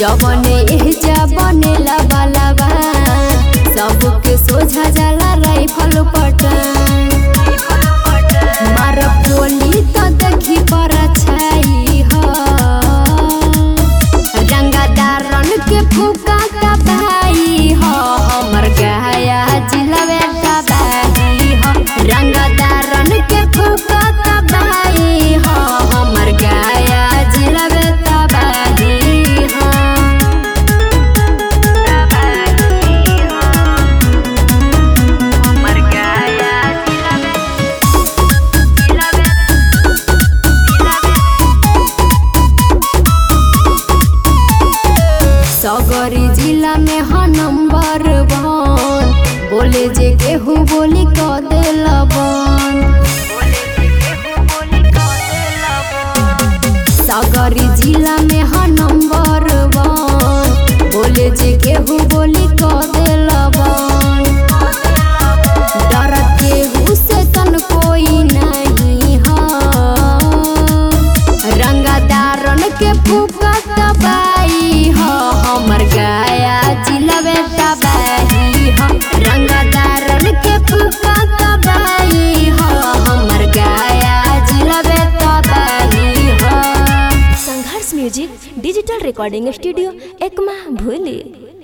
जवने एजा बनेला बालाबा सबके सोझा जाला राइफल पटन मार बोली तो देखी पर छाई हो रंगदारन के फूका का भाई हो हमर गया जिलवे का भाई हो रंगदारन के फूका का भाई हो हमर गया जिलवे का भाई हो हमर गया सगरी जिला में ह नंबर 1 बोले जे केहू बोली क देला बन सगरी जिला में ह नंबर 1 बोले जे केहू बोली क देला बन डर केहू से तन कोई नहीं ह रंगदारन के फूका दबाई हो हमर गया जिलवे तबाही हो रंगदारन के फूका दबाई हो हमर गया जिलवे तबाही हो। Sangharsh music digital recording studio Ekma भूली।